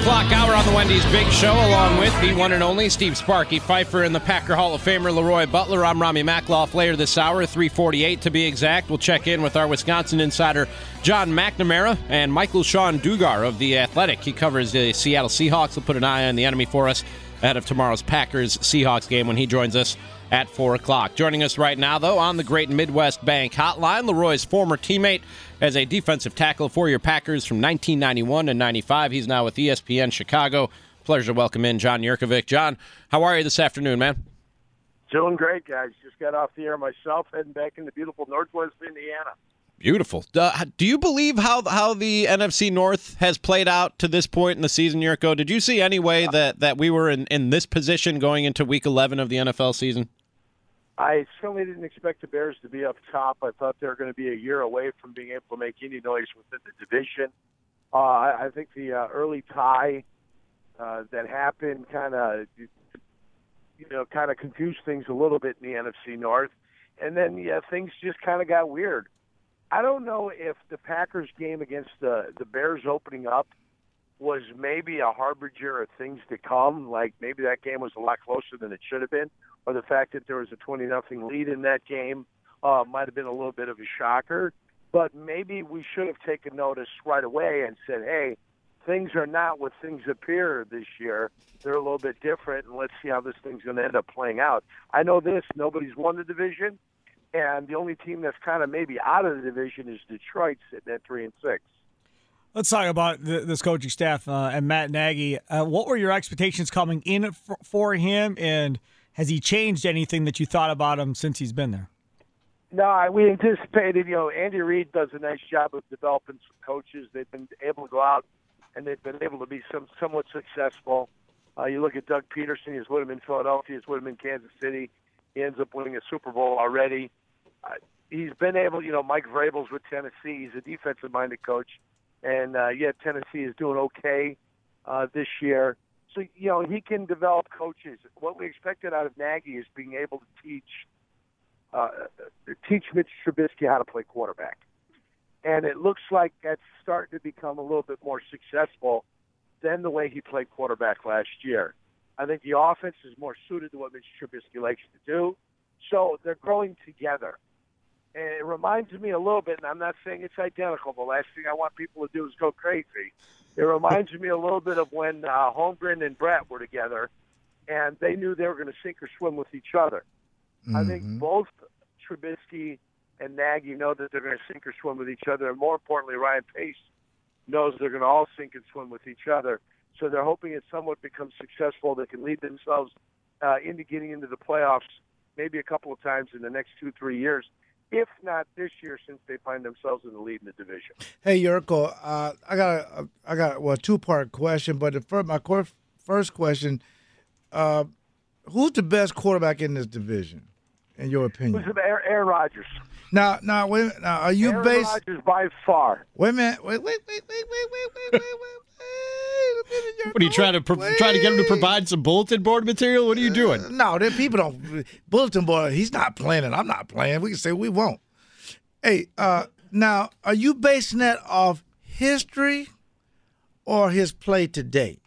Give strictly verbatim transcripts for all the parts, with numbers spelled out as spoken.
o'clock hour on the Wendy's Big Show, along with the one and only Steve Sparky Pfeiffer and the Packer Hall of Famer Leroy Butler. I'm Rami Makloff. Later this hour, three forty-eight to be exact, we'll check in with our Wisconsin insider John McNamara and Michael Sean Dugar of The Athletic. He covers the Seattle Seahawks. He'll put an eye on the enemy for us ahead of tomorrow's Packers-Seahawks game when he joins us at four o'clock. Joining us right now, though, on the Great Midwest Bank Hotline, Leroy's former teammate as a defensive tackle for your Packers from nineteen ninety-one to ninety-five. He's now with E S P N Chicago. Pleasure to welcome in John Yurkovich. John, how are you this afternoon, man? Doing great, guys. Just got off the air myself, heading back into beautiful Northwest Indiana. Beautiful. Uh, do you believe how how the N F C North has played out to this point in the season, Yurko? Did you see any way that, that we were in, in this position going into Week eleven of the N F L season? I certainly didn't expect the Bears to be up top. I thought they were going to be a year away from being able to make any noise within the division. Uh, I, I think the uh, early tie uh, that happened kind of, you know, kind of confused things a little bit in the N F C North. And then, yeah, things just kind of got weird. I don't know if the Packers game against the, the Bears opening up was maybe a harbinger of things to come, like maybe that game was a lot closer than it should have been, or the fact that there was a twenty nothing lead in that game uh, might have been a little bit of a shocker. But maybe we should have taken notice right away and said, hey, things are not what things appear this year. They're a little bit different, and let's see how this thing's going to end up playing out. I know this, nobody's won the division, and the only team that's kind of maybe out of the division is Detroit sitting at three and six. Let's talk about the, this coaching staff uh, and Matt Nagy. Uh, what were your expectations coming in for, for him, and has he changed anything that you thought about him since he's been there? No, we anticipated, you know, Andy Reid does a nice job of developing some coaches. They've been able to go out, and they've been able to be some somewhat successful. Uh, you look at Doug Peterson, he's with him in Philadelphia, he's with him in Kansas City. He ends up winning a Super Bowl already. Uh, he's been able, you know, Mike Vrabel's with Tennessee. He's a defensive-minded coach. And, uh, yeah, Tennessee is doing okay uh, this year. So, you know, he can develop coaches. What we expected out of Nagy is being able to teach uh, teach Mitch Trubisky how to play quarterback. And it looks like that's starting to become a little bit more successful than the way he played quarterback last year. I think the offense is more suited to what Mitch Trubisky likes to do. So they're growing together. And it reminds me a little bit, and I'm not saying it's identical. The last thing I want people to do is go crazy. It reminds me a little bit of when uh, Holmgren and Brett were together, and they knew they were going to sink or swim with each other. Mm-hmm. I think both Trubisky and Nagy know that they're going to sink or swim with each other, and more importantly, Ryan Pace knows they're going to all sink and swim with each other. So they're hoping it somewhat becomes successful. They can lead themselves uh, into getting into the playoffs maybe a couple of times in the next two, three years. If not this year, since they find themselves in the lead in the division. Hey, Yurko, uh, I got a, I got well, a two-part question, but the first, my first question, uh, who's the best quarterback in this division, in your opinion? Who's Aaron, Aaron Rodgers. Now, now, wait, now, are you Aaron based? Rodgers by far. Wait a minute. Wait, wait, wait, wait, wait, wait, wait, wait, wait. What are you trying to pro- trying to get him to provide some bulletin board material? What are you doing? Uh, no, there people don't bulletin board. He's not playing it. I'm not playing. We can say we won't. Hey, uh, now are you basing that off history or his play today?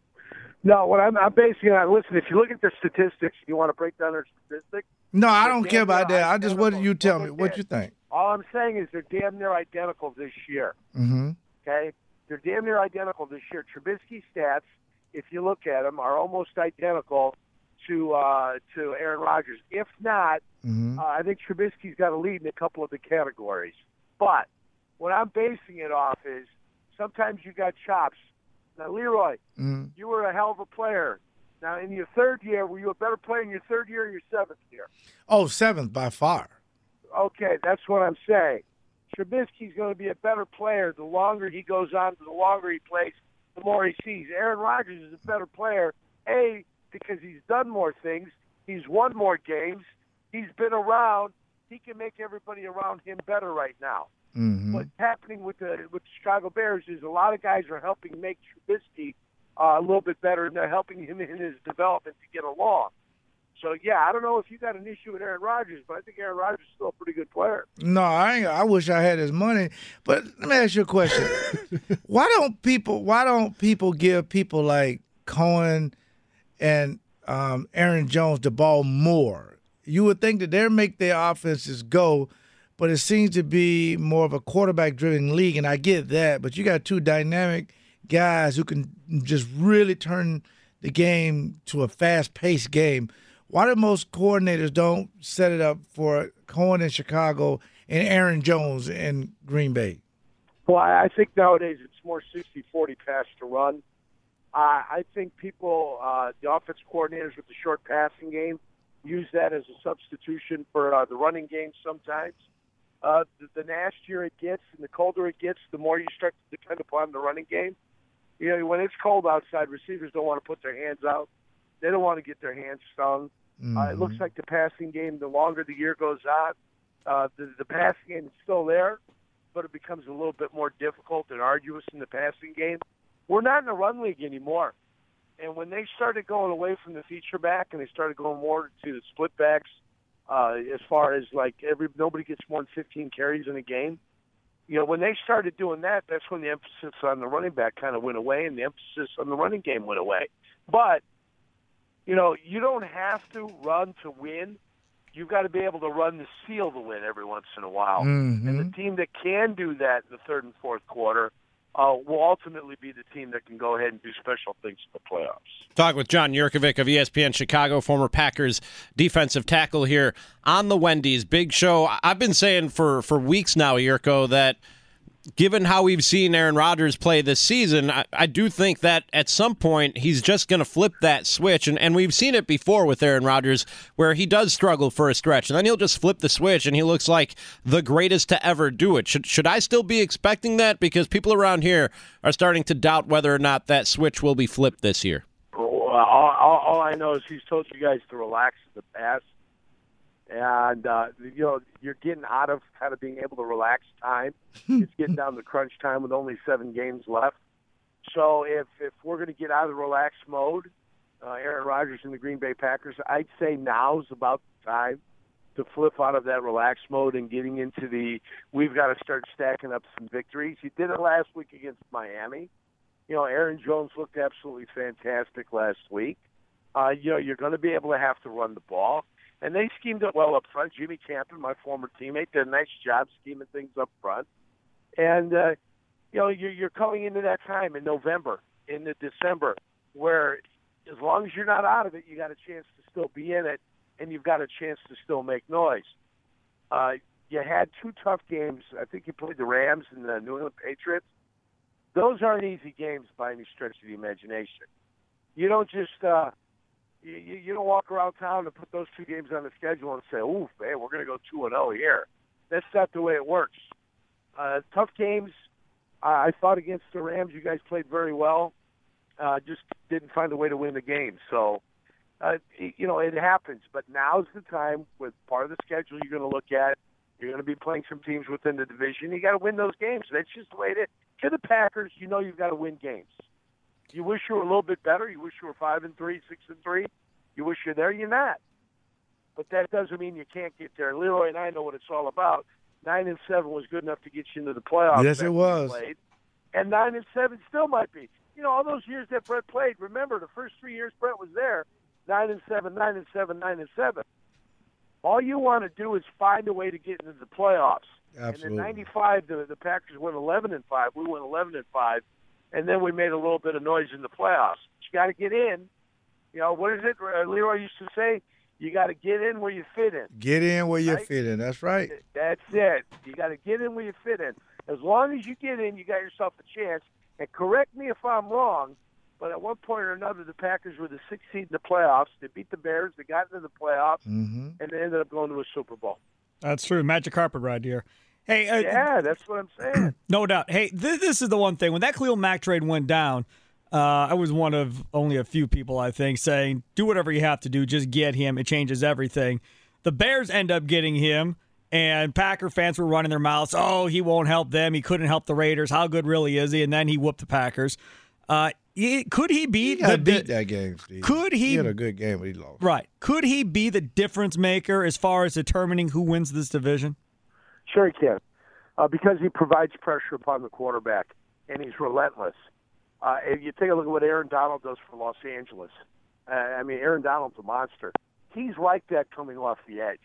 No, what I'm, I'm basing it on. Listen, if you look at the statistics, you want to break down their statistics. No, I don't care about that. I just what do you tell me? What you think? All I'm saying is they're damn near identical this year. Mm-hmm. Okay. They're damn near identical this year. Trubisky's stats, if you look at them, are almost identical to uh, to Aaron Rodgers. If not, mm-hmm. uh, I think Trubisky's got a lead in a couple of the categories. But what I'm basing it off is sometimes you got chops. Now, Leroy, mm-hmm. you were a hell of a player. Now, in your third year, were you a better player in your third year or your seventh year? Oh, seventh by far. Okay, that's what I'm saying. Trubisky's going to be a better player the longer he goes on, the longer he plays, the more he sees. Aaron Rodgers is a better player, A, because he's done more things, he's won more games, he's been around, he can make everybody around him better right now. Mm-hmm. What's happening with the with the Chicago Bears is a lot of guys are helping make Trubisky uh, a little bit better, and they're helping him in his development to get along. So, yeah, I don't know if you got an issue with Aaron Rodgers, but I think Aaron Rodgers is still a pretty good player. No, I ain't, I wish I had his money. But let me ask you a question. why don't people why don't people give people like Cohen and um, Aaron Jones the ball more? You would think that they'll make their offenses go, but it seems to be more of a quarterback-driven league, and I get that. But you got two dynamic guys who can just really turn the game to a fast-paced game. Why do most coordinators don't set it up for Cohen in Chicago and Aaron Jones in Green Bay? Well, I think nowadays it's more sixty forty pass to run. Uh, I think people, uh, the offense coordinators with the short passing game, use that as a substitution for uh, the running game sometimes. Uh, the, the nastier it gets and the colder it gets, the more you start to depend upon the running game. You know, when it's cold outside, receivers don't want to put their hands out. They don't want to get their hands stung. Mm-hmm. Uh, it looks like the passing game, the longer the year goes on, uh, the, the passing game is still there, but it becomes a little bit more difficult and arduous in the passing game. We're not in a run league anymore. And when they started going away from the feature back and they started going more to the split backs, uh, as far as like every nobody gets more than fifteen carries in a game, you know, when they started doing that, that's when the emphasis on the running back kind of went away and the emphasis on the running game went away. But you know, you don't have to run to win. You've got to be able to run to seal the win every once in a while. Mm-hmm. And the team that can do that in the third and fourth quarter uh, will ultimately be the team that can go ahead and do special things in the playoffs. Talk with John Yurkovich of E S P N Chicago, former Packers defensive tackle here on the Wendy's Big Show. I've been saying for, for weeks now, Yurko, that given how we've seen Aaron Rodgers play this season, I, I do think that at some point he's just going to flip that switch. And, and we've seen it before with Aaron Rodgers where he does struggle for a stretch. And then he'll just flip the switch and he looks like the greatest to ever do it. Should, should I still be expecting that? Because people around here are starting to doubt whether or not that switch will be flipped this year. Well, all, all, all I know is he's told you guys to relax in the past. And, uh, you know, you're getting out of kind of being able to relax time. It's getting down to crunch time with only seven games left. So if, if we're going to get out of the relaxed mode, uh, Aaron Rodgers and the Green Bay Packers, I'd say now's about the time to flip out of that relaxed mode and getting into the we've got to start stacking up some victories. He did it last week against Miami. You know, Aaron Jones looked absolutely fantastic last week. Uh, you know, you're going to be able to have to run the ball. And they schemed it well up front. Jimmy Campion, my former teammate, did a nice job scheming things up front. And, uh, you know, you're, you're coming into that time in November, into December, where as long as you're not out of it, you got a chance to still be in it, and you've got a chance to still make noise. Uh, you had two tough games. I think you played the Rams and the New England Patriots. Those aren't easy games by any stretch of the imagination. You don't just uh, – You, you don't walk around town and put those two games on the schedule and say, ooh, man, we're going to go two and oh here. That's not the way it works. Uh, tough games. Uh, I thought against the Rams, you guys played very well. Uh, just didn't find a way to win the game. So, uh, you know, it happens. But now's the time with part of the schedule you're going to look at. You're going to be playing some teams within the division. You got to win those games. That's just the way it is. To the Packers, you know you've got to win games. You wish you were a little bit better. You wish you were five and three, six and three. You wish you're there. You're not. But that doesn't mean you can't get there. Leroy and I know what it's all about. Nine and seven was good enough to get you into the playoffs. Yes, it was. Played. And nine and seven still might be. You know, all those years that Brett played. Remember, the first three years Brett was there. Nine and seven, nine and seven, nine and seven. All you want to do is find a way to get into the playoffs. Absolutely. And in ninety-five, the, the Packers went eleven and five. We went eleven and five. And then we made a little bit of noise in the playoffs. You got to get in. You know, what is it uh, Leroy used to say? You got to get in where you fit in. Get in where you right? fit in. That's right. That's it. You got to get in where you fit in. As long as you get in, you got yourself a chance. And correct me if I'm wrong, but at one point or another, the Packers were the sixth seed in the playoffs. They beat the Bears. They got into the playoffs, mm-hmm. and they ended up going to a Super Bowl. That's true. Magic carpet ride here. Hey, uh, yeah, that's what I'm saying. No doubt. Hey, this, this is the one thing. When that Khalil Mack trade went down, uh, I was one of only a few people, I think, saying, do whatever you have to do. Just get him. It changes everything. The Bears end up getting him, and Packer fans were running their mouths. Oh, he won't help them. He couldn't help the Raiders. How good really is he? And then he whooped the Packers. Uh, he, could he be He the, got beat the that game, Steve. Could he? He had a good game, but he lost. Right. Could he be the difference maker as far as determining who wins this division? Sure he can, uh, because he provides pressure upon the quarterback, and he's relentless. Uh, if you take a look at what Aaron Donald does for Los Angeles, uh, I mean, Aaron Donald's a monster. He's like that coming off the edge.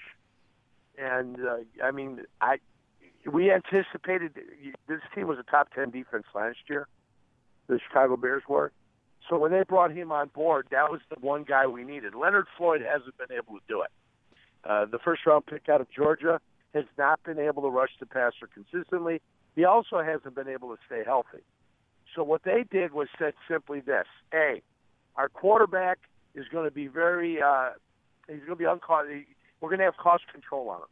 And, uh, I mean, I we anticipated this team was a top ten defense last year, the Chicago Bears were. So when they brought him on board, that was the one guy we needed. Leonard Floyd hasn't been able to do it. Uh, the first-round pick out of Georgia has not been able to rush the passer consistently. He also hasn't been able to stay healthy. So what they did was said simply this: hey, our quarterback is going to be very uh, – he's going to be uncost. We're going to have cost control on him.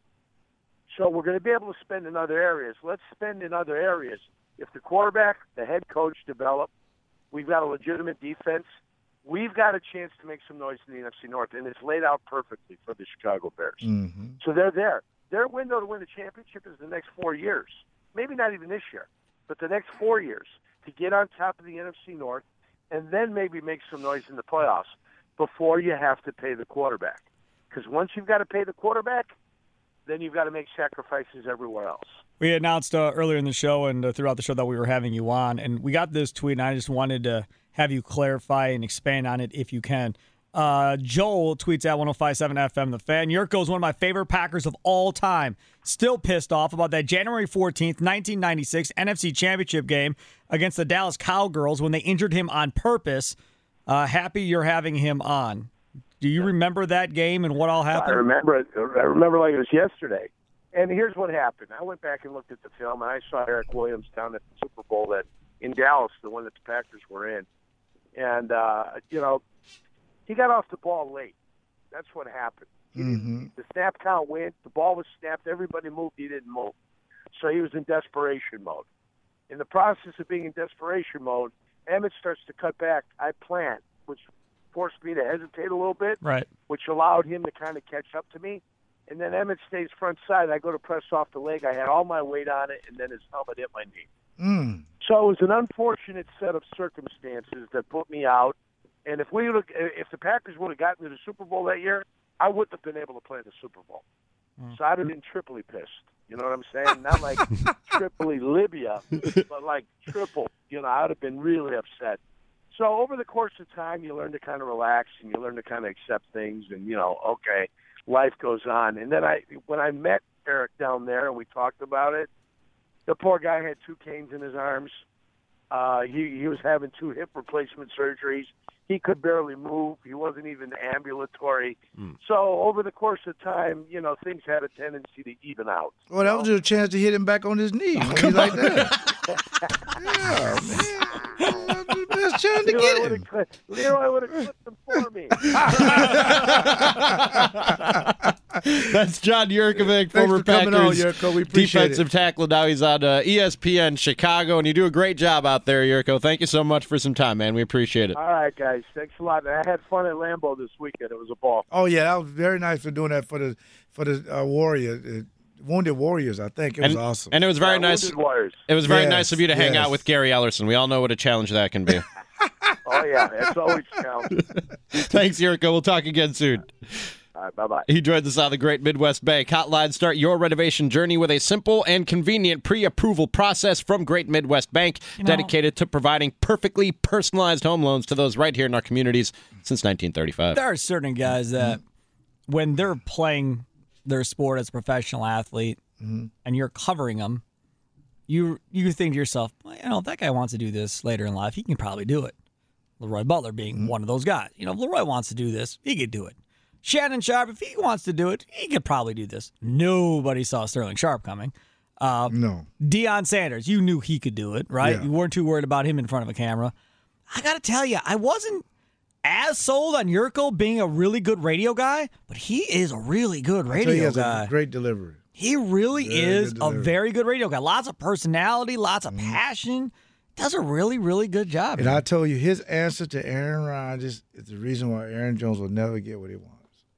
So we're going to be able to spend in other areas. Let's spend in other areas. If the quarterback, the head coach develop, we've got a legitimate defense, we've got a chance to make some noise in the N F C North, and it's laid out perfectly for the Chicago Bears. Mm-hmm. So they're there. Their window to win the championship is the next four years. Maybe not even this year, but the next four years to get on top of the N F C North and then maybe make some noise in the playoffs before you have to pay the quarterback. Because once you've got to pay the quarterback, then you've got to make sacrifices everywhere else. We announced uh, earlier in the show and uh, throughout the show that we were having you on, and we got this tweet, and I just wanted to have you clarify and expand on it if you can. Uh, Joel tweets at one oh five point seven F M The Fan. Yurko is one of my favorite Packers of all time. Still pissed off about that January fourteenth, nineteen ninety-six N F C Championship game against the Dallas Cowgirls when they injured him on purpose. Uh, happy you're having him on. Do you remember that game and what all happened? I remember it. I remember like it was yesterday. And here's what happened. I went back and looked at the film, and I saw Eric Williams down at the Super Bowl that in Dallas, the one that the Packers were in. And, uh, you know, he got off the ball late. That's what happened. Mm-hmm. The snap count went. The ball was snapped. Everybody moved. He didn't move. So he was in desperation mode. In the process of being in desperation mode, Emmett starts to cut back. I plant, which forced me to hesitate a little bit, right, which allowed him to kind of catch up to me. And then Emmett stays front side. I go to press off the leg. I had all my weight on it, and then his helmet hit my knee. Mm. So it was an unfortunate set of circumstances that put me out. And if we would, if the Packers would have gotten to the Super Bowl that year, I wouldn't have been able to play in the Super Bowl. Mm. So I'd have been triply pissed. You know what I'm saying? Not like Tripoli, Libya, but like triple. You know, I would have been really upset. So over the course of time, you learn to kind of relax and you learn to kind of accept things, and you know, okay, life goes on. And then I, when I met Eric down there and we talked about it, the poor guy had two canes in his arms. Uh, he he was having two hip replacement surgeries. He could barely move. He wasn't even ambulatory. Mm. So over the course of time, you know, things had a tendency to even out. Well, that was a chance to hit him back on his knee. Oh, he's like that. Yeah, man. Best chance to Leroy get him. Clipped, Leroy would have clipped him for me. That's John Yurkovich, Thanks former for coming Packers on, Yurko. We appreciate defensive it. tackle. Now he's on uh, E S P N Chicago, and you do a great job out there, Yurko. Thank you so much for some time, man. We appreciate it. All right, guys. Thanks a lot. I had fun at Lambeau this weekend. It was a ball. Oh yeah, that was very nice for doing that for the for the uh, Warriors, uh, Wounded Warriors. I think it was and, awesome. And it was very yeah, nice. Wounded Warriors. It was very yes, nice of you to hang yes. out with Gary Ellerson. We all know what a challenge that can be. Oh yeah, it's always a challenge. Thanks, Yurko. We'll talk again soon. All right, bye-bye. He joins us on the Great Midwest Bank Hotline. Start your renovation journey with a simple and convenient pre-approval process from Great Midwest Bank, you know, dedicated to providing perfectly personalized home loans to those right here in our communities since nineteen thirty-five. There are certain guys that mm-hmm. when they're playing their sport as a professional athlete mm-hmm. and you're covering them, you you think to yourself, well, you know, if that guy wants to do this later in life, he can probably do it. Leroy Butler being mm-hmm. one of those guys. You know, if Leroy wants to do this, he could do it. Shannon Sharp, if he wants to do it, he could probably do this. Nobody saw Sterling Sharp coming. Uh, no. Deion Sanders, you knew he could do it, right? Yeah. You weren't too worried about him in front of a camera. I got to tell you, I wasn't as sold on Yurko being a really good radio guy, but he is a really good radio he has guy. A great delivery. He really very is a very good radio guy. Lots of personality, lots of mm-hmm. passion. Does a really, really good job. And man. I told you, his answer to Aaron Rodgers is the reason why Aaron Jones will never get what he wants.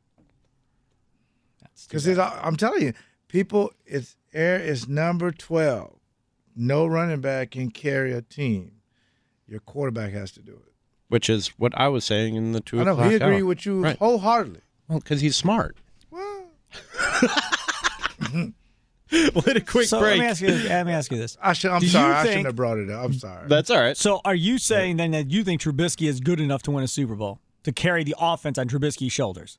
Because I'm telling you, people, it's Air is number twelve. No running back can carry a team. Your quarterback has to do it. which is what I was saying in the two I know o'clock he agreed hour. with you Right. wholeheartedly. Well, because he's smart. Well, We'll hit a quick So break. let me ask you. Let me ask you this. I should. I'm Do you sorry. I think- shouldn't have brought it up. I'm sorry. That's all right. So are you saying then that you think Trubisky is good enough to win a Super Bowl, to carry the offense on Trubisky's shoulders?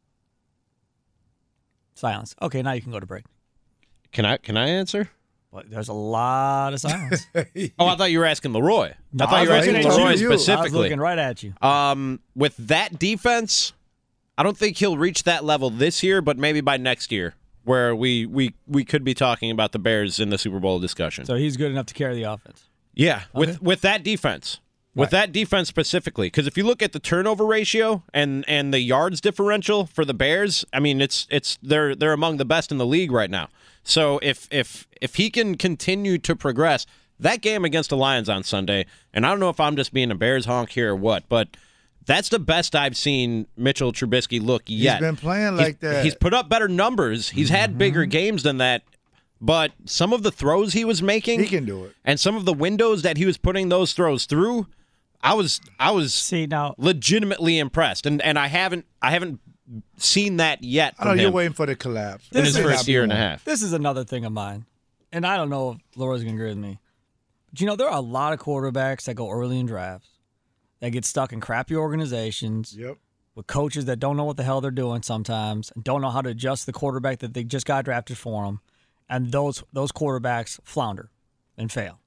Silence. Okay, now you can go to break. Can I can I answer? But there's a lot of silence. Oh, I thought you were asking Leroy. No, I thought you were I was asking looking at Leroy you. specifically. I was looking right at you. Um, with that defense, I don't think he'll reach that level this year, but maybe by next year, where we we, we could be talking about the Bears in the Super Bowl discussion. So he's good enough to carry the offense. Yeah, with Okay. with that defense. With Right. that defense specifically, because if you look at the turnover ratio and, and the yards differential for the Bears, I mean it's it's they're they're among the best in the league right now. So if if if he can continue to progress, that game against the Lions on Sunday, and I don't know if I'm just being a Bears honk here or what, but that's the best I've seen Mitchell Trubisky look yet. He's been playing He's- like that. He's put up better numbers. He's had bigger games than that. But some of the throws he was making, He can do it. and some of the windows that he was putting those throws through, I was I was See now, legitimately impressed, and and I haven't I haven't seen that yet I know from you're him waiting for the collapse. in his This is- first year and a half. this is another thing of mine, and I don't know if Laura's gonna agree with me. But you know, there are a lot of quarterbacks that go early in drafts that get stuck in crappy organizations Yep. with coaches that don't know what the hell they're doing sometimes and don't know how to adjust the quarterback that they just got drafted for them, and those those quarterbacks flounder and fail.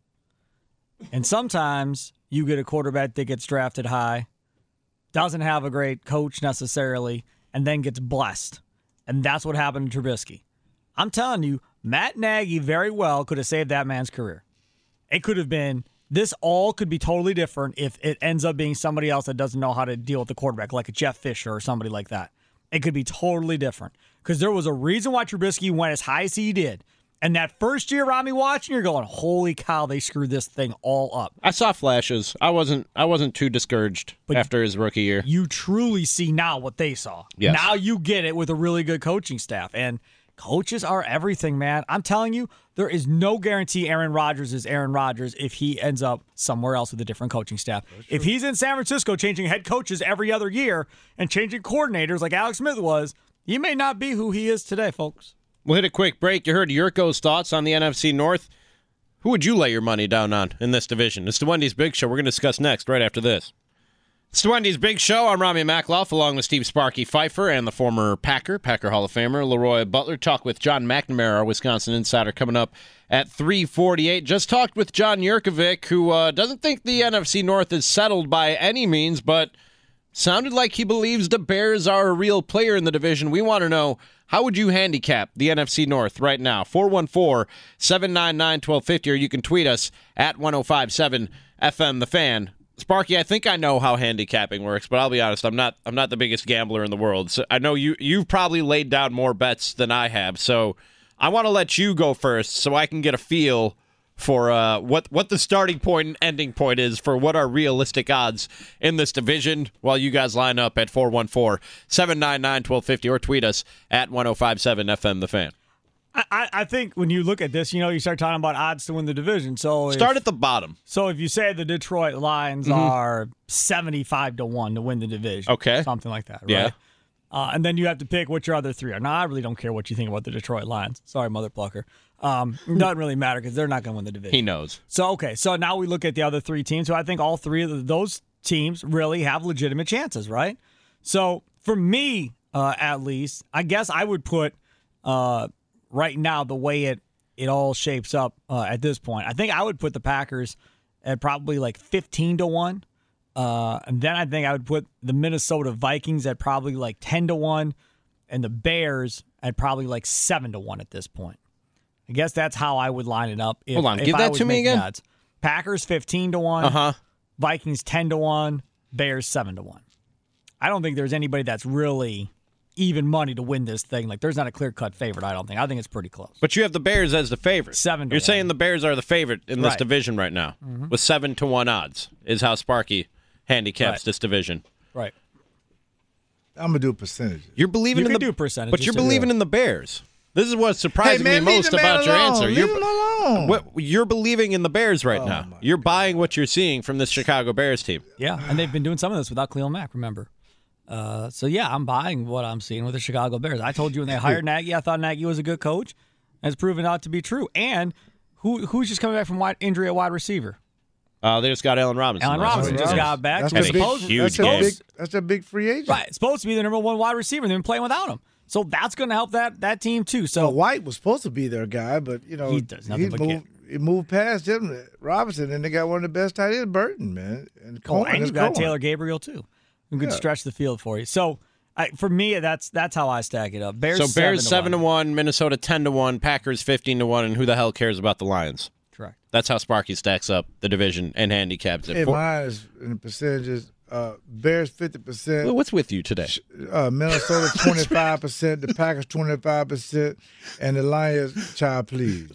And sometimes you get a quarterback that gets drafted high, doesn't have a great coach necessarily, and then gets blessed. And that's what happened to Trubisky. I'm telling you, Matt Nagy very well could have saved that man's career. It could have been, this all could be totally different if it ends up being somebody else that doesn't know how to deal with the quarterback, like a Jeff Fisher or somebody like that. It could be totally different. Because there was a reason why Trubisky went as high as he did. And that first year, Rami, watching, you're going, holy cow, they screwed this thing all up. I saw flashes. I wasn't I wasn't too discouraged But after his rookie year. You truly see now what they saw. Yes. Now you get it with a really good coaching staff. And coaches are everything, man. I'm telling you, there is no guarantee Aaron Rodgers is Aaron Rodgers if he ends up somewhere else with a different coaching staff. If he's in San Francisco changing head coaches every other year and changing coordinators like Alex Smith was, he may not be who he is today, folks. We'll hit a quick break. You heard Yurko's thoughts on the N F C North. Who would you lay your money down on in this division? It's the Wendy's Big Show. We're going to discuss next, right after this. It's the Wendy's Big Show. I'm Rami Makloff, along with Steve Sparky Pfeiffer and the former Packer, Packer Hall of Famer, Leroy Butler. Talk with John McNamara, our Wisconsin insider, coming up at three forty-eight. Just talked with John Yurkovic, who uh, doesn't think the N F C North is settled by any means, but sounded like he believes the Bears are a real player in the division. We want to know, how would you handicap the N F C North right now? four one four, seven nine nine, one two five zero, or you can tweet us at ten fifty-seven F M The Fan. Sparky, I think I know how handicapping works, but I'll be honest, I'm not I'm not the biggest gambler in the world. So I know you you've probably laid down more bets than I have. So I want to let you go first so I can get a feel for uh, what what the starting point and ending point is for what are realistic odds in this division while you guys line up at four one four, seven nine nine, one two five zero or tweet us at ten fifty-seven F M The Fan. I, I think when you look at this, you know, you start talking about odds to win the division. So Start if, at the bottom. So if you say the Detroit Lions Mm-hmm. are seventy-five to one to win the division, Okay. something like that, right? Yeah. Uh, and then you have to pick what your other three are. Now, I really don't care what you think about the Detroit Lions. Sorry, mother plucker. Um, it doesn't really matter because they're not going to win the division. He knows. So, okay, so now we look at the other three teams. So I think all three of those teams really have legitimate chances, right? So for me, uh, at least, I guess I would put uh, right now the way it, it all shapes up uh, at this point. I think I would put the Packers at probably like fifteen to one. Uh, and then I think I would put the Minnesota Vikings at probably like ten to one, and the Bears at probably like seven to one at this point. I guess that's how I would line it up. If, Hold on, if give I that was to me making again. odds. Packers fifteen to one, Uh-huh. Vikings ten to one, Bears seven to one. I don't think there's anybody that's really even money to win this thing. Like, there's not a clear-cut favorite, I don't think. I think it's pretty close. But you have the Bears as the favorite. Seven to You're one. saying the Bears are the favorite in this Right. division right now with seven to one odds is how Sparky handicaps Right. this division. Right. I'm gonna do percentages. You're believing You in can the do percentages, But you're too. believing in the Bears. This is what surprised Hey, man, me leave most the man about your alone. answer. Leave You're, him alone. on. What you're believing in the Bears right Oh, now. my You're buying what you're seeing from this Chicago Bears team. Yeah, and they've been doing some of this without Khalil Mack, remember? Uh, so, yeah, I'm buying what I'm seeing with the Chicago Bears. I told you when they hired Nagy, I thought Nagy was a good coach. Has proven out to be true. And who who's just coming back from wide, injury at wide receiver? Uh, they just got Allen Robinson. Allen last Robinson week. just got back. That's, So a Had a big, supposed- huge that's, a game. big, that's a big free agent. Right, it's supposed to be the number one wide receiver. They've been playing without him. So that's going to help that that team, too. So Well, White was supposed to be their guy, but, you know, He does nothing but moved, he moved past him, Robinson, and they got one of the best tight ends, Burton, man. And Oh, Coleman and is you got going. Taylor Gabriel too, who could Yeah. stretch the field for you. So, I, for me, that's that's how I stack it up. Bears So Bears seven to one. one, Minnesota ten to one, Packers fifteen to one, and who the hell cares about the Lions? Correct. That's how Sparky stacks up the division and handicaps it. Hey, For- mine is in the percentages. Uh, Bears fifty percent. Well, what's with you today? Uh, Minnesota twenty-five percent, the Packers twenty-five percent, and the Lions, child, please.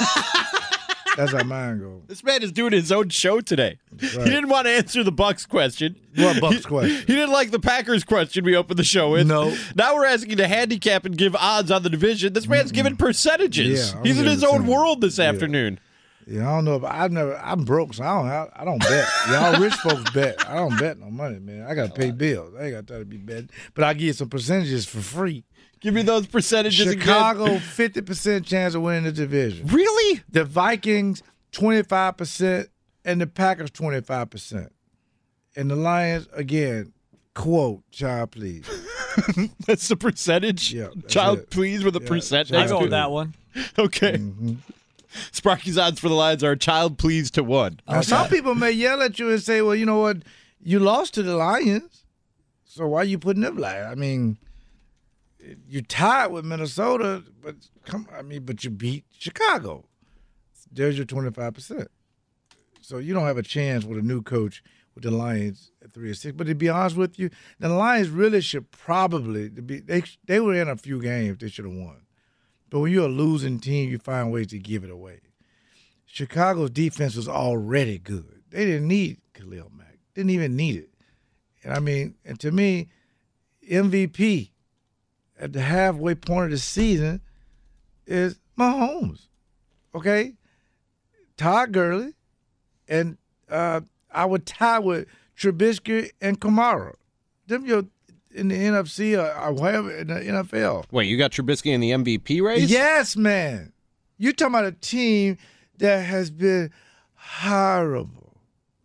That's how mine goes. This man is doing his own show today. Right. He didn't want to answer the Bucks question. What Bucks He- question? He didn't like the Packers question we opened the show with. No. Now we're asking you to handicap and give odds on the division. This man's giving percentages. Yeah, I'm He's in giving his own percentages. world this Yeah. afternoon. Yeah, I don't know, but I've never. I'm broke, so I don't. I, I don't bet. Y'all rich folks bet. I don't bet no money, man. I got to pay bills. I ain't got time to be betting. But I give you some percentages for free. Give me those percentages Chicago, again. fifty percent chance of winning the division. Really? The Vikings, twenty-five percent, and the Packers, twenty-five percent. And the Lions, again, quote, child, please. That's the percentage? Yeah, that's Child, it. please, with a Yeah, percent child, I next go to with it. that one. Okay. Mm-hmm. Sparky's odds for the Lions are child please to one. Now, some people may yell at you and say, well, you know what? You lost to the Lions, so why you putting them like? I mean, you tied with Minnesota, but come, I mean, but you beat Chicago. There's your twenty-five percent. So you don't have a chance with a new coach with the Lions at three or six. But to be honest with you, the Lions really should probably to be. They they were in a few games they should have won. But when you're a losing team, you find ways to give it away. Chicago's defense was already good. They didn't need Khalil Mack. Didn't even need it. And I mean, and to me, M V P at the halfway point of the season is Mahomes. Okay? Todd Gurley, and uh, I would tie with Trubisky and Kamara. Them your in the N F C or, or whatever in the N F L. Wait, you got Trubisky in the M V P race? Yes, man. You're talking about a team that has been horrible.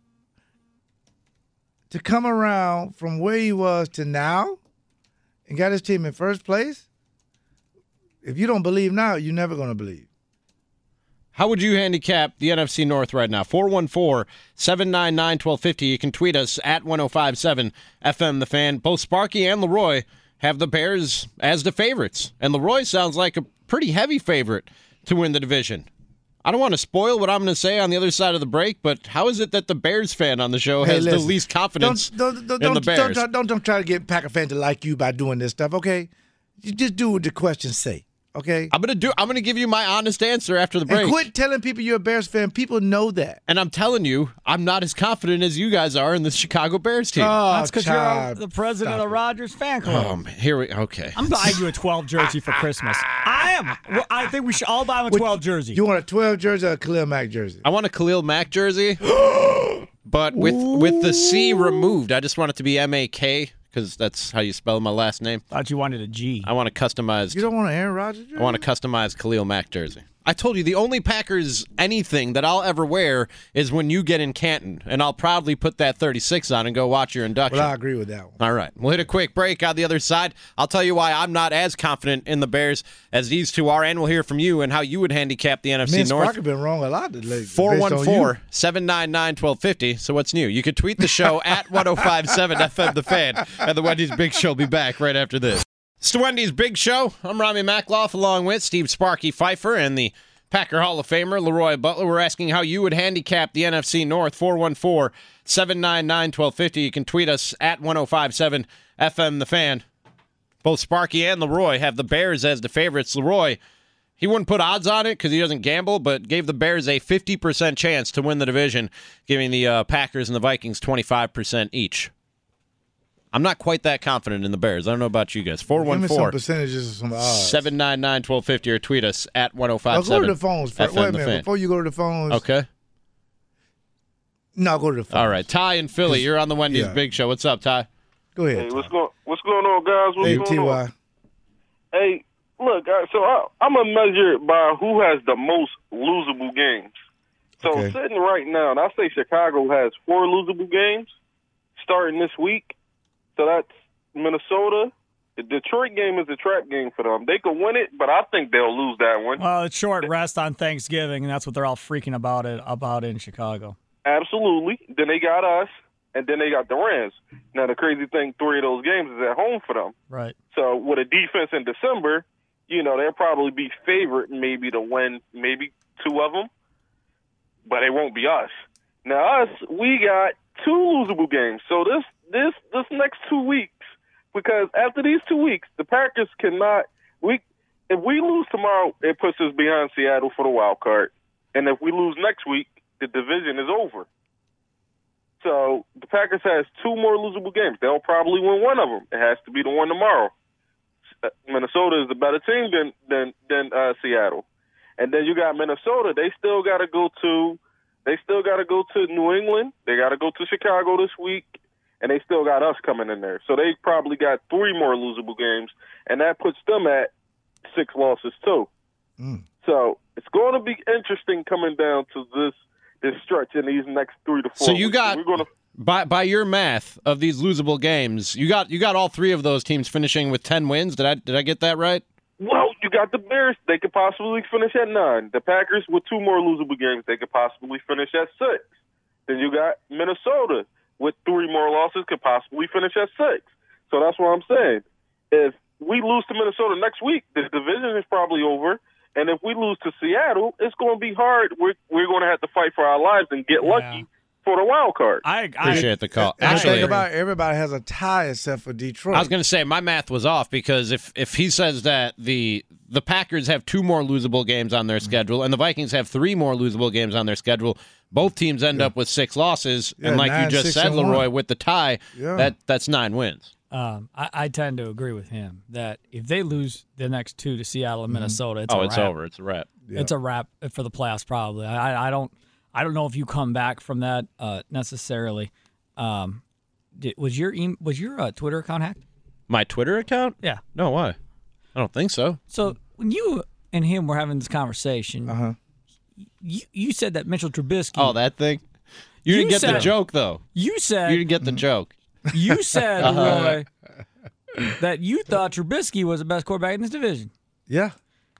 To come around from where he was to now and got his team in first place, if you don't believe now, you're never going to believe. How would you handicap the N F C North right now? four one four, seven nine nine, one two five zero. You can tweet us at ten fifty-seven F M The Fan. Both Sparky and Leroy have the Bears as the favorites. And Leroy sounds like a pretty heavy favorite to win the division. I don't want to spoil what I'm going to say on the other side of the break, but how is it that the Bears fan on the show Hey, has listen, the least confidence don't, don't, don't, in the don't, Bears? Don't, don't, don't try to get Packer fans to like you by doing this stuff, okay? You just do what the questions say, okay? I'm going to do. I'm going to give you my honest answer after the break. And quit telling people you're a Bears fan. People know that. And I'm telling you, I'm not as confident as you guys are in the Chicago Bears team. Oh, That's because you're child, the president stop of the it. Rogers fan club. Um, here we. Okay. I'm buying you a twelve jersey for Christmas. I am. Well, I think we should all buy him a twelve jersey. You want a twelve jersey or a Khalil Mack jersey? I want a Khalil Mack jersey, but with with the C removed. I just want it to be M A K because that's how you spell my last name. Thought you wanted a G. I want a customized. You don't want an Aaron Rodgers jersey? I want a customized Khalil Mack jersey. I told you the only Packers anything that I'll ever wear is when you get in Canton, and I'll proudly put that thirty-six on and go watch your induction. Well, I agree with that one. All right. We'll hit a quick break on the other side. I'll tell you why I'm not as confident in the Bears as these two are, and we'll hear from you and how you would handicap the N F C Me and North. Spark have been wrong a lot lately. four one four, seven nine nine, one two five zero. So what's new? You can tweet the show at ten fifty-seven F M The Fan, and the Wendy's Big Show will be back right after this. It's the Wendy's Big Show. I'm Rami Makloff along with Steve Sparky Pfeiffer and the Packer Hall of Famer Leroy Butler. We're asking how you would handicap the N F C North. four one four, seven nine nine, one two five zero. You can tweet us at ten fifty-seven F M The Fan. Both Sparky and Leroy have the Bears as the favorites. Leroy, he wouldn't put odds on it because he doesn't gamble, but gave the Bears a fifty percent chance to win the division, giving the uh, Packers and the Vikings twenty-five percent each. I'm not quite that confident in the Bears. I don't know about you guys. four one Give me some four, percentages of some odds. seven nine nine, one two five zero or tweet us at one oh five I'll seven. go to the phones first. F M Wait a the minute. Fan. Before you go to the phones. Okay. No, I'll go to the phones. All right. Ty in Philly, you're on the Wendy's Yeah. Big Show. What's up, Ty? Go ahead. Hey, what's going What's going on, guys? What's Hey, going T Y. on? Hey, look, uh, so I, I'm gonna measure it by who has the most losable games. So Okay. sitting right now, and I say Chicago has four losable games starting this week. So that's Minnesota. The Detroit game is a trap game for them. They could win it, but I think they'll lose that one. Well, it's short rest on Thanksgiving, and that's what they're all freaking about it about in Chicago. Absolutely. Then they got us, and then they got the Rams. Now, the crazy thing, three of those games is at home for them. Right. So with a defense in December, you know, they'll probably be favored maybe to win maybe two of them, but it won't be us. Now, us, we got two losable games. So this this this next two weeks, because after these two weeks, the Packers cannot we if we lose tomorrow, it puts us behind Seattle for the wild card. And if we lose next week, the division is over. So the Packers has two more losable games. They'll probably win one of them. It has to be the one tomorrow. Minnesota is the better team than than than uh, Seattle, and then you got Minnesota. They still got to go to they still got to go to New England. They got to go to Chicago this week, and they still got us coming in there. So they probably got three more losable games, and that puts them at six losses too. Mm. So it's going to be interesting coming down to this this stretch in these next three to four. So you weeks. got We're gonna, by by your math of these losable games, you got you got all three of those teams finishing with ten wins. Did I did I get that right? Well, you got the Bears. They could possibly finish at nine. The Packers with two more losable games. They could possibly finish at six. Then you got Minnesota with three more losses. Could possibly finish at six. So that's what I'm saying. If we lose to Minnesota next week, the division is probably over. And if we lose to Seattle, it's going to be hard. We're, we're going to have to fight for our lives and get Yeah. lucky for the wild card. I, I Appreciate the call. And Actually, think about it, everybody has a tie except for Detroit. I was going to say my math was off because if if he says that the the Packers have two more losable games on their schedule and the Vikings have three more losable games on their schedule, both teams end up with six losses. Yeah, and like nine, you just six, said, and Leroy, one. with the tie, Yeah. that that's nine wins. Um, I, I tend to agree with him that if they lose the next two to Seattle and Minnesota, it's oh, a it's wrap. over. It's a wrap. Yeah. It's a wrap for the playoffs, probably. I, I don't, I don't know if you come back from that uh, necessarily. Um, did, was your e- was your uh, Twitter account hacked? My Twitter account? Yeah. No, why? I don't think so. So when you and him were having this conversation, Uh-huh. you you said that Mitchell Trubisky. Oh, that thing? You, You didn't get the said- joke, though. you said You didn't get the joke. you said Uh-huh. Roy, that you thought Trubisky was the best quarterback in this division. Yeah.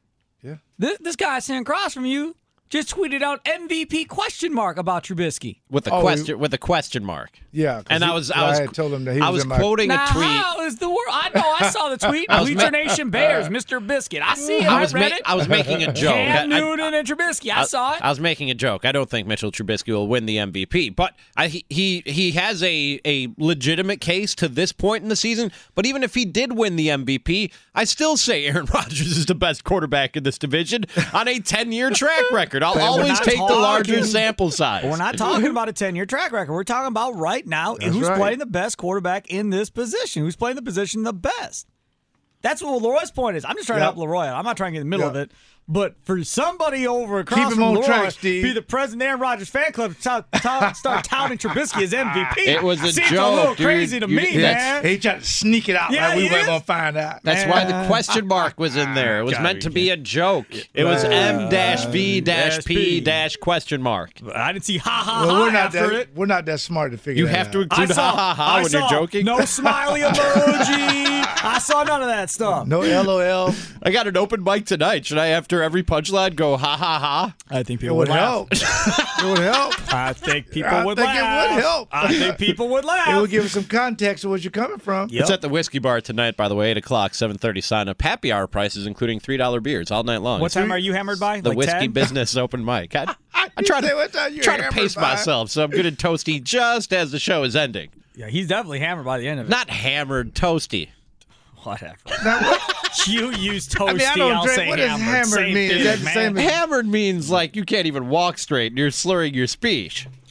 This, this guy sitting across from you just tweeted out M V P question mark about Trubisky. With a Oh, question with a question mark. Yeah. 'cause And he- I was 'cause I was had told him that he I was, was in my, quoting Now, a tweet. how is the word? I know. I saw the tweet. I was Bleacher ma- Nation Bears, Mister Biscuit. I see it. I I, was read ma- it. I was making a joke. Cam I- I- Newton and Trubisky. I, saw it. I was making a joke. I don't think Mitchell Trubisky will win the M V P, but I, he he he has a, a legitimate case to this point in the season. But even if he did win the M V P, I still say Aaron Rodgers is the best quarterback in this division on a ten-year track record. I'll But we're always not take the larger talking- sample size. We're not talking about a ten-year track record. We're talking about right now That's who's right. playing the best quarterback in this position, who's playing the position the best. That's what Leroy's point is. I'm just trying Yep. to help Leroy. I'm not trying to get in the middle Yep. of it. But for somebody over across Keep him from on Leroy, track, Steve. be the president of Aaron Rodgers fan club, to, to, start touting Trubisky as M V P. It was a Seems joke, a little dude. crazy to You- me, that's- man. He tried to sneak it out Yeah, like we he weren't is. going to find out. That's why the Uh, question mark was in there. It was gotta meant be to be a joke. It was Uh, M dash V dash P P. dash question mark. I didn't see ha ha Well, ha we're not after that it. we're not that smart to figure You that have to out. include ha ha ha I when saw you're joking. no smiley emoji. I saw none of that stuff. No L O L. I got an open mic tonight. Should I, after every punchline, go ha ha ha? I think It people would laugh. help. It would help. I think people I would think it laugh. would help. I think people would laugh. It would give us some context of where you're coming from. Yep. It's at the Whiskey Bar tonight, by the way, eight o'clock, seven thirty sign up. Happy hour prices, including three dollar beers all night long. What It's time are you hammered by? the like Whiskey ten? Business open mic. I, I You try say to, what time you're try to hammered pace by. myself, so I'm good and toasty just as the show is ending. Yeah, he's definitely hammered by the end of it. Not hammered, toasty. Whatever. Now, what, You use toasty. I mean, I don't I'll drink. say What does hammered. hammered Same mean? Is thing, that the man. same as- Hammered means like you can't even walk straight and you're slurring your speech.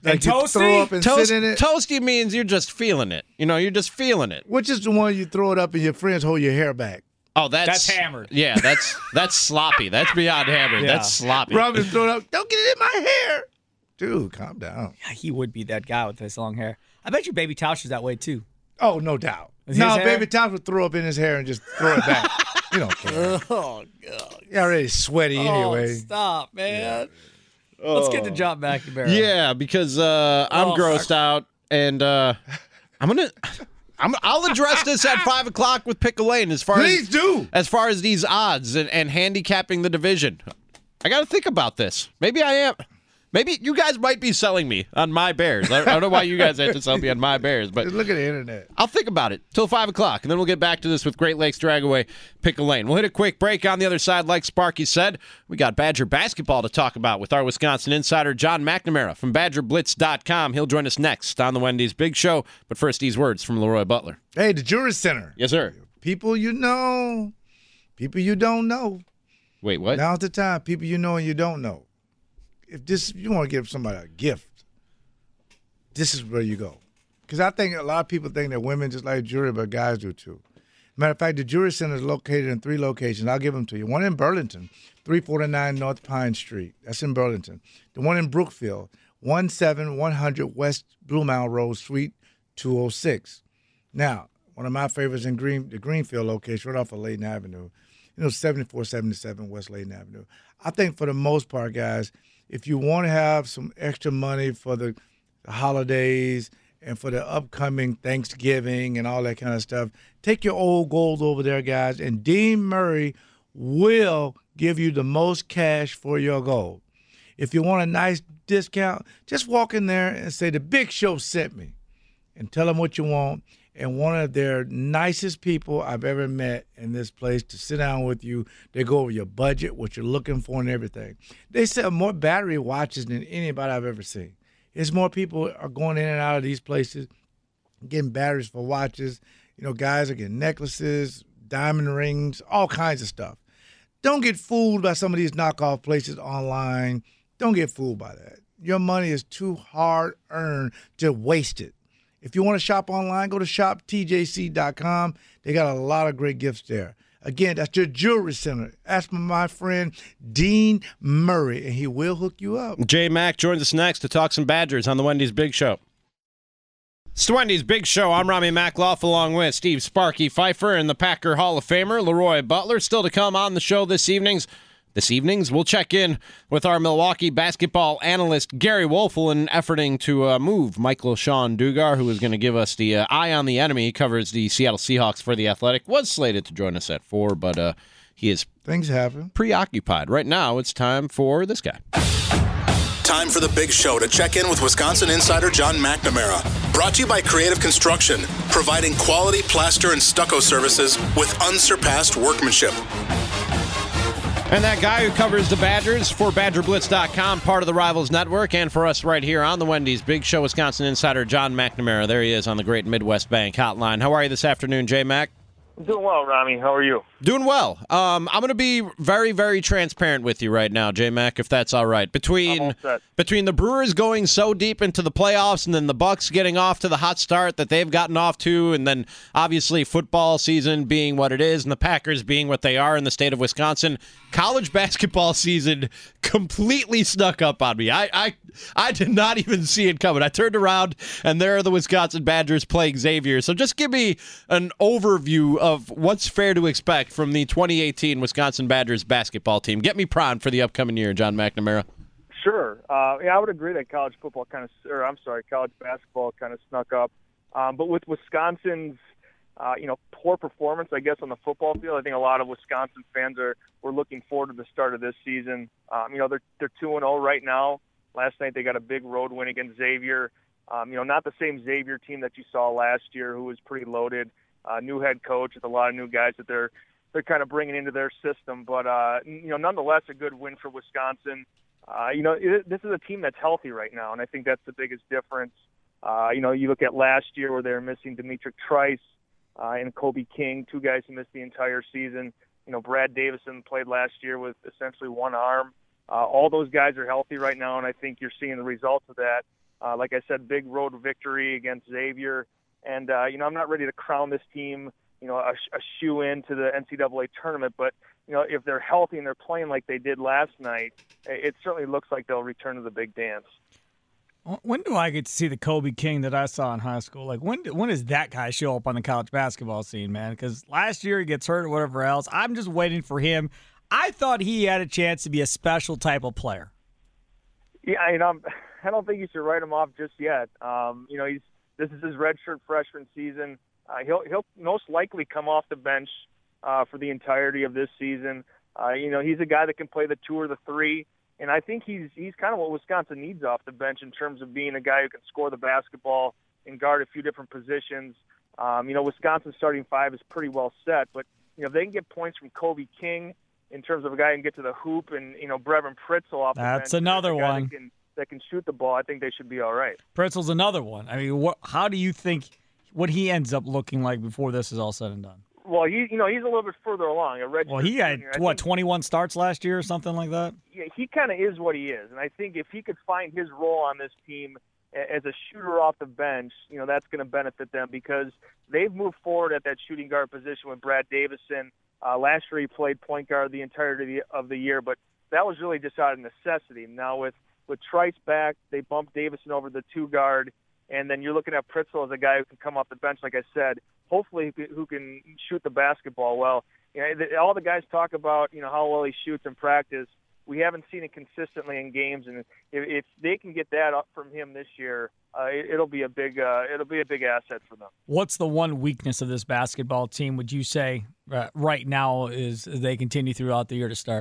Like you toasty? throw up and Toast, sit in it. toasty means you're just feeling it. You know, you're just feeling it. Which is the one you throw it up and your friends hold your hair back? Oh, that's That's hammered. Yeah, that's that's sloppy. That's beyond hammered. Yeah. That's sloppy. Robin throw it up. Don't get it in my hair. Dude, calm down. Yeah, he would be that guy with his long hair. I bet you Baby Tausch is that way too. Oh, no doubt. His No, hair? Baby Tom would throw up in his hair and just throw it back. You don't care. Oh God! You're already sweaty anyway. Oh, stop, man. Let's get to John McNamara. Yeah, because uh, I'm Oh, grossed out, and uh, I'm gonna. I'm, I'll address this at five o'clock with Pick a Lane as far Please as do. as far as these odds and, and handicapping the division. I got to think about this. Maybe I am. Maybe you guys might be selling me on my Bears. I, I don't know why you guys have to sell me on my Bears, but Just look at the internet. I'll think about it till five o'clock, and then we'll get back to this with Great Lakes Dragaway Pick a Lane. We'll hit a quick break on the other side. Like Sparky said, we got Badger basketball to talk about with our Wisconsin insider, John McNamara from Badger Blitz dot com. He'll join us next on the Wendy's Big Show. But first, these words from Leroy Butler. Hey, the Jury Center. Yes, sir. People you know, people you don't know. Wait, what? Now's the time. People you know and you don't know. If this, you want to give somebody a gift, this is where you go. Because I think a lot of people think that women just like jewelry, but guys do too. Matter of fact, the Jewelry Center is located in three locations. I'll give them to you. One in Burlington, three forty-nine North Pine Street. That's in Burlington. The one in Brookfield, seventeen hundred West Blue Mountain Road, Suite two oh six. Now, one of my favorites in Green, the Greenfield location, right off of Layton Avenue. You know, seventy-four seventy-seven West Layton Avenue. I think for the most part, guys, if you want to have some extra money for the, the holidays and for the upcoming Thanksgiving and all that kind of stuff, take your old gold over there, guys, and Dean Murray will give you the most cash for your gold. If you want a nice discount, just walk in there and say, the Big Show sent me, and tell them what you want. And one of their nicest people I've ever met in this place to sit down with you. They go over your budget, what you're looking for, and everything. They sell more battery watches than anybody I've ever seen. It's more people are going in and out of these places, getting batteries for watches. You know, guys are getting necklaces, diamond rings, all kinds of stuff. Don't get fooled by some of these knockoff places online. Don't get fooled by that. Your money is too hard-earned to waste it. If you want to shop online, go to shop T J C dot com. They got a lot of great gifts there. Again, that's your Jewelry Center. Ask my friend Dean Murray, and he will hook you up. J Mac joins us next to talk some Badgers on the Wendy's Big Show. It's the Wendy's Big Show. I'm Rami Makloff along with Steve Sparky Pfeiffer and the Packer Hall of Famer Leroy Butler. Still to come on the show this evening's. This evening's, we'll check in with our Milwaukee basketball analyst, Gary Wolfel, in efforting to uh, move Michael Sean Dugar, who is going to give us the uh, eye on the enemy. He covers the Seattle Seahawks for The Athletic. Was slated to join us at four, but uh, he is Things happen. preoccupied. Right now, it's time for this guy. Time for the Big Show to check in with Wisconsin insider John McNamara. Brought to you by Creative Construction, providing quality plaster and stucco services with unsurpassed workmanship. And that guy who covers the Badgers for Badger Blitz dot com, part of the Rivals Network, and for us right here on the Wendy's Big Show, Wisconsin insider John McNamara. There he is on the Great Midwest Bank Hotline. How are you this afternoon, J-Mac? I'm doing well, Rami. How are you? Doing well. Um, I'm going to be very, very transparent with you right now, J-Mac, if that's all right. Between I'm all set. between the Brewers going so deep into the playoffs and then the Bucks getting off to the hot start that they've gotten off to, and then obviously football season being what it is and the Packers being what they are in the state of Wisconsin, college basketball season completely snuck up on me. I, I, I did not even see it coming. I turned around, and there are the Wisconsin Badgers playing Xavier. So just give me an overview of what's fair to expect from the twenty eighteen Wisconsin Badgers basketball team. Get me primed for the upcoming year, John McNamara. Sure. Uh, yeah, I would agree that college football kind of, or I'm sorry, college basketball kind of snuck up. Um, but with Wisconsin's, uh, you know, poor performance, I guess, on the football field, I think a lot of Wisconsin fans are were looking forward to the start of this season. Um, you know, they're they're two and zero right now. Last night they got a big road win against Xavier. Um, you know, not the same Xavier team that you saw last year, who was pretty loaded. Uh, new head coach with a lot of new guys that they're they're kind of bringing into their system. But, uh, you know, nonetheless, a good win for Wisconsin. Uh, you know, it, this is a team that's healthy right now, and I think that's the biggest difference. Uh, you know, you look at last year where they were missing Demetric Trice uh, and Kobe King, two guys who missed the entire season. You know, Brad Davison played last year with essentially one arm. Uh, all those guys are healthy right now, and I think you're seeing the results of that. Uh, like I said, big road victory against Xavier. And, uh, you know, I'm not ready to crown this team, you know, a, a shoe-in to the N C double A tournament. But, you know, if they're healthy and they're playing like they did last night, it certainly looks like they'll return to the big dance. When do I get to see the Kobe King that I saw in high school? Like, when when does that guy show up on the college basketball scene, man? Because last year he gets hurt or whatever else. I'm just waiting for him. I thought he had a chance to be a special type of player. Yeah, I, you know, I don't think you should write him off just yet. Um, you know, he's this is his redshirt freshman season. Uh, he'll he'll most likely come off the bench uh, for the entirety of this season. Uh, you know, he's a guy that can play the two or the three. And I think he's he's kind of what Wisconsin needs off the bench in terms of being a guy who can score the basketball and guard a few different positions. Um, you know, Wisconsin's starting five is pretty well set, but you know if they can get points from Kobe King in terms of a guy who can get to the hoop, and you know Brevin Pritzel off the bench, that's another one that can, that can shoot the ball, I think they should be all right. Pritzel's another one. I mean, what, how do you think what he ends up looking like before this is all said and done? Well, he, you know, he's a little bit further along. A red well, he had, junior. what, think, twenty-one starts last year or something like that? Yeah, he kind of is what he is. And I think if he could find his role on this team as a shooter off the bench, you know, that's going to benefit them because they've moved forward at that shooting guard position with Brad Davison. Uh, last year he played point guard the entirety of the year, but that was really just out of necessity. Now with, with Trice back, they bumped Davison over the two guard, and then you're looking at Pritzel as a guy who can come off the bench, like I said, hopefully who can shoot the basketball well. You know, all the guys talk about, you know, how well he shoots in practice. We haven't seen it consistently in games, and if, if they can get that up from him this year, uh, it, it'll be a big uh, it'll be a big asset for them. What's the one weakness of this basketball team? Would you say uh, right now is as they continue throughout the year to start?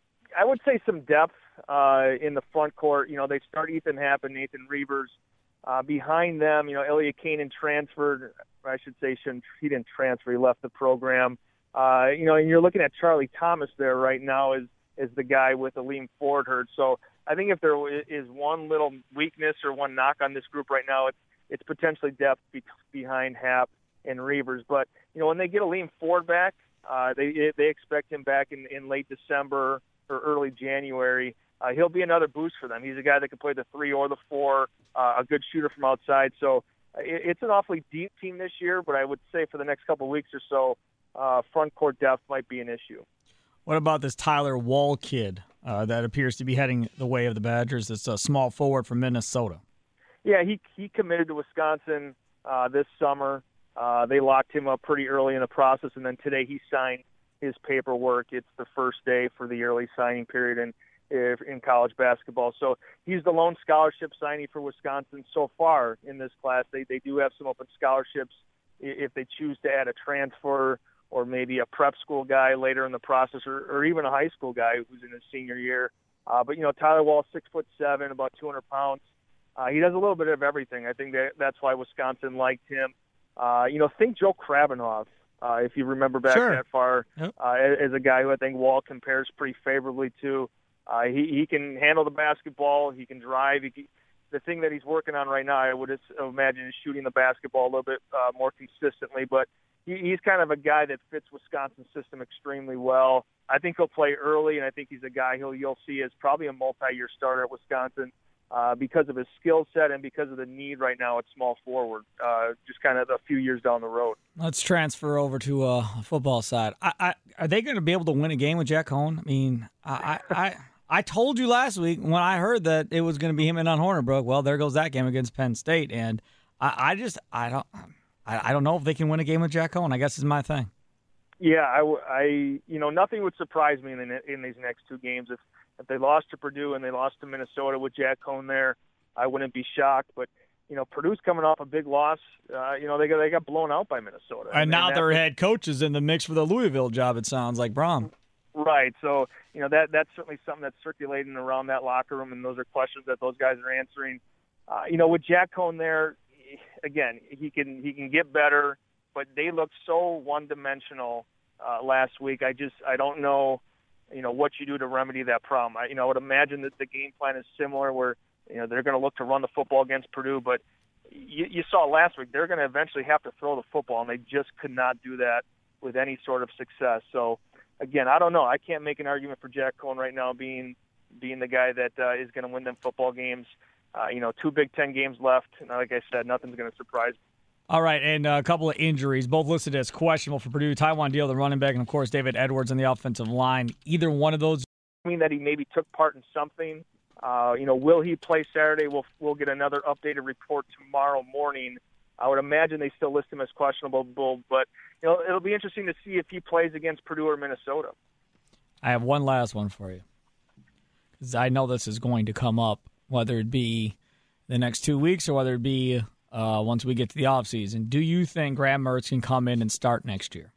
I would say some depth uh, in the front court. You know, they start Ethan Happ and Nathan Reavers. Uh, behind them, you know, Elliot Kanan transferred. I should say shouldn't, he didn't transfer. He left the program. Uh, you know, and you're looking at Charlie Thomas there right now as, as the guy with Aleem Ford-Hurd. So I think if there is one little weakness or one knock on this group right now, it's, it's potentially depth be, behind Happ and Reavers. But, you know, when they get Aleem Ford back, uh, they they expect him back in, in late December or early January. Uh, he'll be another boost for them. He's a guy that can play the three or the four, uh, a good shooter from outside. So it, it's an awfully deep team this year, but I would say for the next couple of weeks or so, uh, front court depth might be an issue. What about this Tyler Wall kid uh, that appears to be heading the way of the Badgers? It's a small forward from Minnesota. Yeah, he he committed to Wisconsin uh, this summer. Uh, they locked him up pretty early in the process, and then today he signed his paperwork. It's the first day for the early signing period in, in college basketball. So he's the lone scholarship signee for Wisconsin so far in this class. They they do have some open scholarships if they choose to add a transfer or maybe a prep school guy later in the process, or, or even a high school guy who's in his senior year. Uh, but, you know, Tyler Wall, six foot seven, about two hundred pounds. Uh, he does a little bit of everything. I think that that's why Wisconsin liked him. Uh, you know, think Joe Krabbenhoff, uh, if you remember back sure. that far, yep. uh, as a guy who I think Wall compares pretty favorably to. Uh, he, he can handle the basketball. He can drive. He can, the thing that he's working on right now, I would imagine, is shooting the basketball a little bit uh, more consistently. But he, he's kind of a guy that fits Wisconsin's system extremely well. I think he'll play early, and I think he's a guy who you'll see as probably a multi-year starter at Wisconsin uh, because of his skill set and because of the need right now at small forward, uh, just kind of a few years down the road. Let's transfer over to uh, football side. I, I, are they going to be able to win a game with Jack Cohn? I mean, I, I, I, I told you last week when I heard that it was going to be him and on Hornerbrook. Well, there goes that game against Penn State, and I, I just I don't I, I don't know if they can win a game with Jack Cohn. I guess is my thing. Yeah, I, I you know nothing would surprise me in the, in these next two games. If if they lost to Purdue and they lost to Minnesota with Jack Cohn there, I wouldn't be shocked. But you know, Purdue's coming off a big loss. Uh, you know, they got they got blown out by Minnesota, and, and now and their head coach is in the mix for the Louisville job. It sounds like Brom. Right. So you know that that's certainly something that's circulating around that locker room, and those are questions that those guys are answering. Uh, you know, with Jack Cohn there, again, he can he can get better, but they look so one-dimensional uh, last week. I just I don't know, you know, what you do to remedy that problem. I, you know, I would imagine that the game plan is similar, where you know they're going to look to run the football against Purdue, but you, you saw last week they're going to eventually have to throw the football, and they just could not do that with any sort of success. So again, I don't know. I can't make an argument for Jack Cohn right now being being the guy that uh, is going to win them football games. Uh, you know, two Big Ten games left. And like I said, nothing's going to surprise me. All right, and a couple of injuries, both listed as questionable for Purdue. Tywan Deal, the running back, and, of course, David Edwards on the offensive line. Either one of those? I mean that he maybe took part in something. Uh, you know, will he play Saturday? We'll, we'll get another updated report tomorrow morning. I would imagine they still list him as questionable, but you know, it'll be interesting to see if he plays against Purdue or Minnesota. I have one last one for you, because I know this is going to come up, whether it be the next two weeks or whether it be uh, once we get to the offseason. Do you think Graham Mertz can come in and start next year?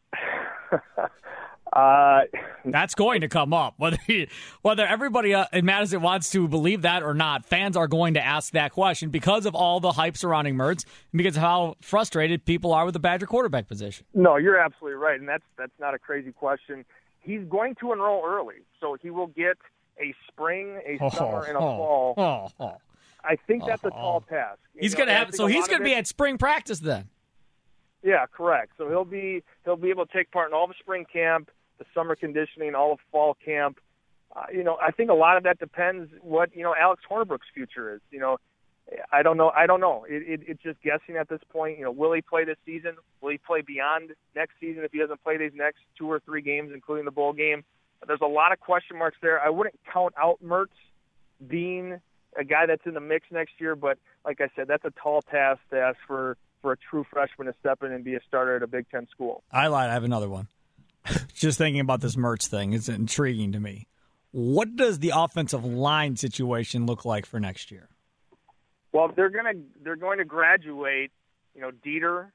uh, That's going to come up. Whether he, whether everybody uh, in Madison wants to believe that or not, fans are going to ask that question because of all the hype surrounding Mertz and because of how frustrated people are with the Badger quarterback position. No, you're absolutely right, and that's that's not a crazy question. He's going to enroll early, so he will get a spring, a oh, summer, and a oh, fall. Oh, oh. I think that's oh, a tall task. You he's know, going to have. So he's going to be it, at spring practice then. Yeah, correct. So he'll be he'll be able to take part in all the spring camp, the summer conditioning, all of fall camp. Uh, you know, I think a lot of that depends what you know Alex Hornibrook's future is. You know, I don't know. I don't know. It, it, it's just guessing at this point. You know, will he play this season? Will he play beyond next season if he doesn't play these next two or three games, including the bowl game? There's a lot of question marks there. I wouldn't count out Mertz being a guy that's in the mix next year, but like I said, that's a tall task to ask for, for a true freshman to step in and be a starter at a Big Ten school. I lied. I have another one. Just thinking about this Mertz thing, it's intriguing to me. What does the offensive line situation look like for next year? Well, they're gonna they're going to graduate. You know, Dieter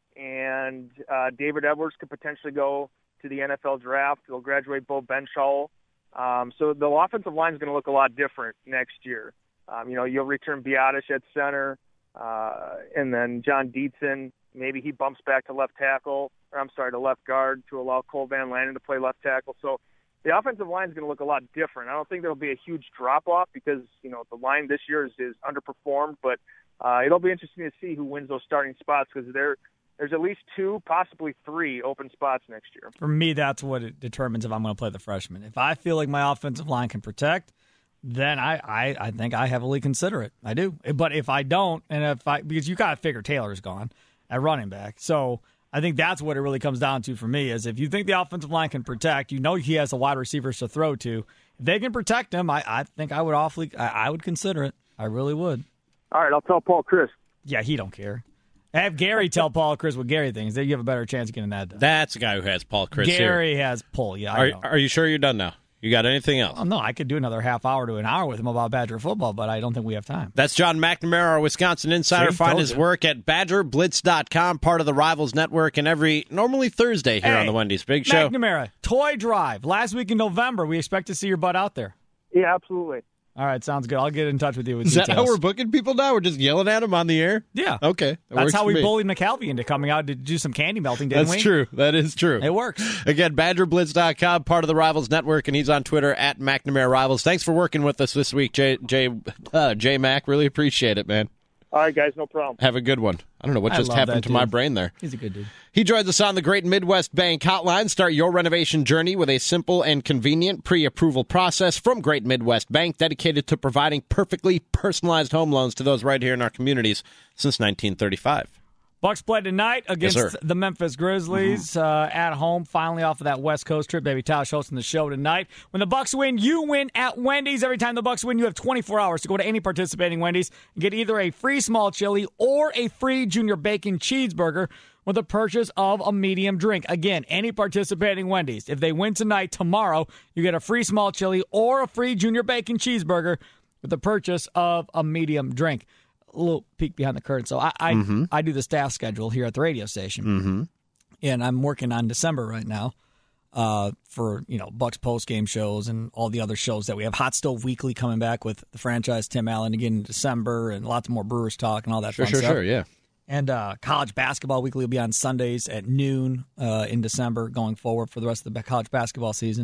and uh, David Edwards could potentially go to the N F L draft. They'll graduate Bo Benchall. Um, so the offensive line is going to look a lot different next year. Um, you know, you'll return Biotish at center, uh, and then John Dietzen. Maybe he bumps back to left tackle, or I'm sorry, to left guard to allow Cole Van Lanen to play left tackle. So the offensive line is going to look a lot different. I don't think there'll be a huge drop-off because, you know, the line this year is, is underperformed, but uh, it'll be interesting to see who wins those starting spots because there, there's at least two, possibly three open spots next year. For me, that's what it determines if I'm going to play the freshman. If I feel like my offensive line can protect, then I, I, I think I heavily consider it. I do. But if I don't, and if I because you got to figure Taylor's gone at running back. So I think that's what it really comes down to for me is if you think the offensive line can protect, you know he has the wide receivers to throw to. If they can protect him, I, I think I would awfully I, I would consider it. I really would. All right, I'll tell Paul Chris. Yeah, he don't care. Have Gary tell Paul Chris what Gary thinks. Then you have a better chance of getting that done. That's the guy who has Paul Chris Gary here. has pull. Yeah, I are, know. Are you sure you're done now? You got anything else? Oh, no, I could do another half hour to an hour with him about Badger football, but I don't think we have time. That's John McNamara, our Wisconsin insider. See, Find told his you. work at badger blitz dot com, part of the Rivals Network, and every normally Thursday here Hey, on the Wendy's Big Show. McNamara, Toy Drive, last week in November. We expect to see your butt out there. Yeah, absolutely. All right, sounds good. I'll get in touch with you with Is details. that how we're booking people now? We're just yelling at them on the air? Yeah. Okay. That That's works how for we me. bullied McAlvey into coming out to do some candy melting, didn't That's we? true. That is true. It works. Again, badger blitz dot com, part of the Rivals Network, and he's on Twitter at McNamara Rivals. Thanks for working with us this week, Jay, Jay, uh, Jay Mac. Really appreciate it, man. All right, guys, no problem. Have a good one. I don't know what I just love happened that to my dude. brain there. He's a good dude. He joins us on the Great Midwest Bank Hotline. Start your renovation journey with a simple and convenient pre-approval process from Great Midwest Bank, dedicated to providing perfectly personalized home loans to those right here in our communities since nineteen thirty-five. Bucks play tonight against Yes, sir. the Memphis Grizzlies uh, at home, finally off of that West Coast trip. Baby Tosh hosting the show tonight. When the Bucks win, you win at Wendy's. Every time the Bucks win, you have twenty-four hours to go to any participating Wendy's and get either a free small chili or a free junior bacon cheeseburger with the purchase of a medium drink. Again, any participating Wendy's. If they win tonight, tomorrow, you get a free small chili or a free junior bacon cheeseburger with the purchase of a medium drink. A little peek behind the curtain. So I I, Mm-hmm. I do the staff schedule here at the radio station, Mm-hmm. and I'm working on December right now uh, for you know Bucks post game shows and all the other shows that we have. Hot Stove Weekly coming back with the franchise Tim Allen again in December, and lots more Brewers talk and all that Sure, fun sure, stuff. sure, yeah. And uh, College Basketball Weekly will be on Sundays at noon uh, in December going forward for the rest of the college basketball season.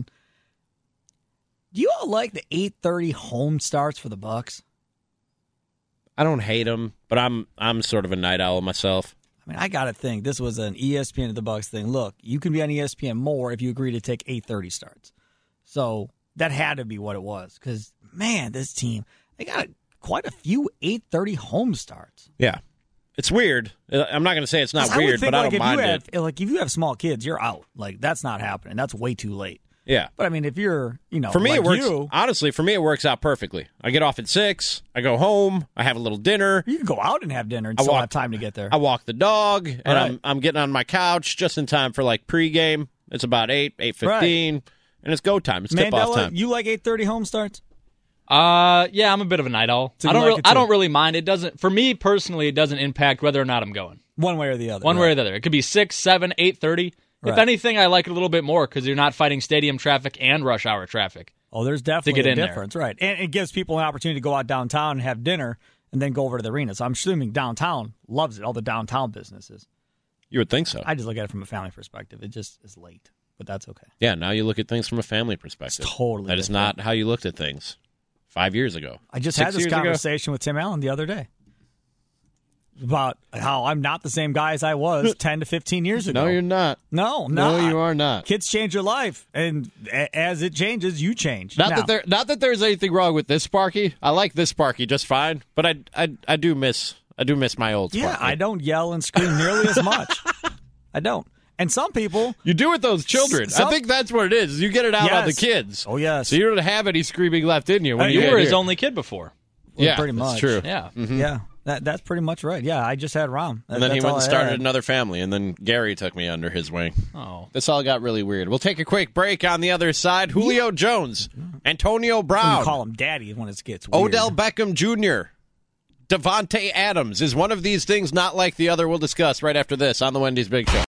Do you all like the eight thirty home starts for the Bucks? I don't hate them, but I'm I'm sort of a night owl myself. I mean, I got to think this was an E S P N to the Bucks thing. Look, you can be on E S P N more if you agree to take eight thirty starts. So that had to be what it was because, man, this team, they got a quite a few eight thirty home starts. Yeah. It's weird. I'm not going to say it's not I weird, would think, but I like, don't if mind you have, it. Like, if you have small kids, you're out. Like, that's not happening. That's way too late. Yeah. But, I mean, if you're, you know, For me, like it works. you, Honestly, for me, it works out perfectly. I get off at six. I go home. I have a little dinner. you can go out and have dinner and I still walk- have time to get there. I walk the dog, and Right. I'm I'm getting on my couch just in time for like pregame. It's about eight, eight fifteen, and it's go time. It's tip off Mandela, time. you like eight thirty home starts? Uh, yeah, I'm a bit of a night owl. So I you don't. like Really, it I too? don't really mind. It doesn't. For me personally, it doesn't impact whether or not I'm going. One way or the other. One right. way or the other. It could be six, seven, eight thirty. If Right. anything, I like it a little bit more because you're not fighting stadium traffic and rush hour traffic. Oh, there's definitely get a in there. difference, right? And it gives people an opportunity to go out downtown and have dinner and then go over to the arena. So I'm assuming downtown loves it, all the downtown businesses. You would think so. I just look at it from a family perspective. It just is late, but that's okay. Yeah, now you look at things from a family perspective. It's totally That is different. not how you looked at things five years ago. I just Six had this years ago? conversation with Tim Allen the other day about how I'm not the same guy as I was ten to fifteen years ago. No, you're not. No, I'm No, not. you are not. Kids change your life, and a- as it changes, you change. Not Now, that there, not that there's anything wrong with this Sparky. I like this Sparky just fine, but I, I, I do miss, I do miss my old Sparky. yeah, I don't yell and scream nearly as much. I don't. And some people, You do with those children. Some- I think that's what it is. You get it out on the Yes. kids. oh yes, So you don't have any screaming left in you when Uh, you You get were his here. only kid before. Well, yeah, pretty that's much. true. Yeah. yeah, that that's pretty much right. Yeah, I just had Rom, And then he That's went all and I started had. another family, and then Gary took me under his wing. Oh. This all got really weird. We'll take a quick break. On the other side, Julio Jones, Antonio You Brown, call him daddy when it gets weird. Odell Beckham Junior, Devontae Adams. Is one of these things not like the other? We'll discuss right after this on the Wendy's Big Show.